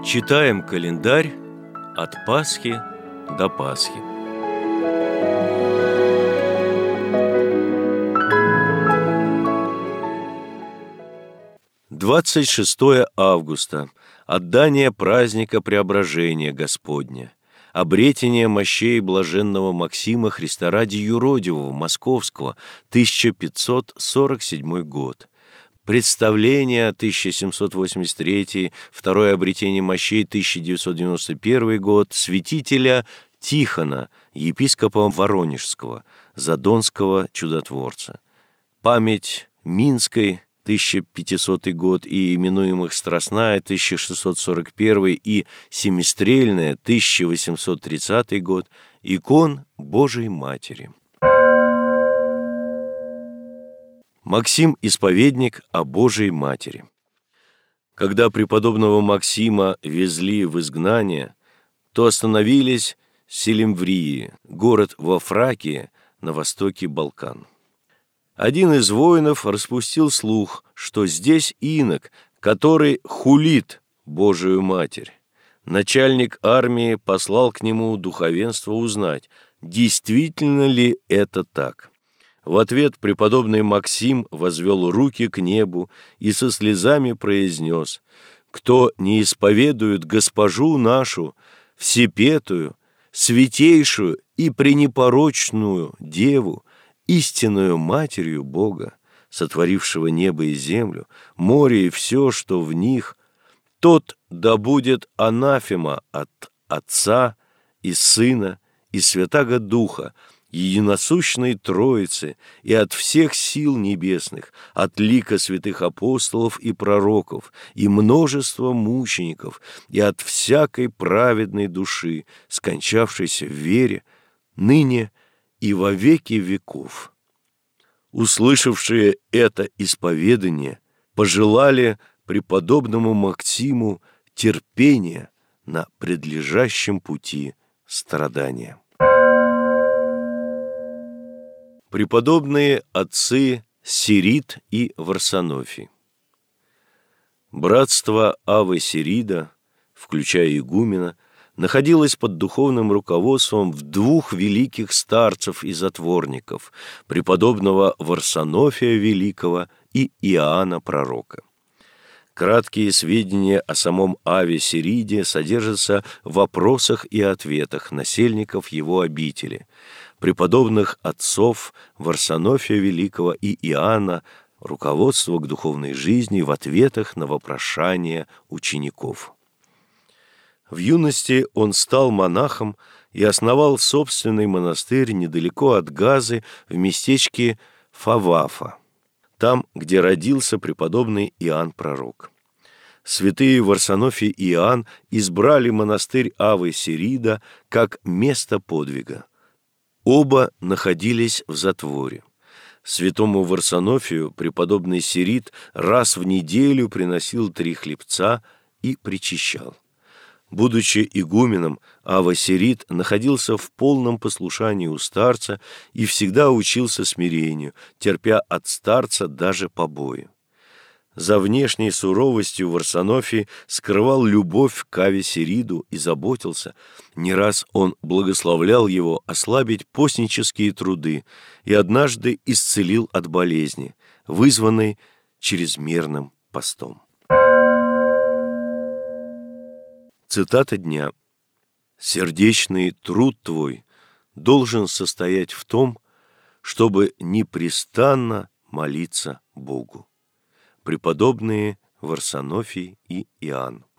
Читаем календарь от Пасхи до Пасхи. Двадцать 26 августа. Отдание праздника Преображения Господня. Обретение мощей блаженного Максима Христа ради Юродивого Московского, 1547 год. Представление 1783, второе обретение мощей 1991 год, святителя Тихона, епископа Воронежского, Задонского чудотворца. Память Минской, 1500 год, и именуемых Страстная, 1641, и Семистрельная, 1830 год, икон Божией Матери. Максим – исповедник о Божией Матери. Когда преподобного Максима везли в изгнание, то остановились в Селимврии, город во Фракии на востоке Балкан. Один из воинов распустил слух, что здесь инок, который хулит Божию Матерь. Начальник армии послал к нему духовенство узнать, действительно ли это так. В ответ преподобный Максим возвел руки к небу и со слезами произнес: «Кто не исповедует Госпожу нашу, всепетую, святейшую и пренепорочную Деву, истинную Матерью Бога, сотворившего небо и землю, море и все, что в них, тот да будет анафема от Отца и Сына и Святаго Духа, единосущной Троицы, и от всех сил небесных, от лика святых апостолов и пророков, и множества мучеников, и от всякой праведной души, скончавшейся в вере, ныне и во веки веков». Услышавшие это исповедание пожелали преподобному Максиму терпения на предлежащем пути страдания. Преподобные отцы Сирид и Варсонофий. Братство Авы Сирида, включая игумена, находилось под духовным руководством двух великих старцев и затворников, преподобного Варсонофия Великого и Иоанна Пророка. Краткие сведения о самом Аве Сириде содержатся в вопросах и ответах насельников его обители, преподобных отцов Варсонофия Великого и Иоанна, руководство к духовной жизни в ответах на вопрошания учеников. В юности он стал монахом и основал собственный монастырь недалеко от Газы в местечке Фавафа, там, где родился преподобный Иоанн Пророк. Святые Варсонофий и Иоанн избрали монастырь Авы Сирида как место подвига. Оба находились в затворе. Святому Варсонофию преподобный Сирид раз в неделю приносил 3 хлебца и причащал. Будучи игуменом, Ава Сирид находился в полном послушании у старца и всегда учился смирению, терпя от старца даже побои. За внешней суровостью Варсонофий скрывал любовь к Аве Сириду и заботился. Не раз он благословлял его ослабить постнические труды и однажды исцелил от болезни, вызванной чрезмерным постом. Цитата дня. «Сердечный труд твой должен состоять в том, чтобы непрестанно молиться Богу». Преподобные Варсонофий и Иоанн.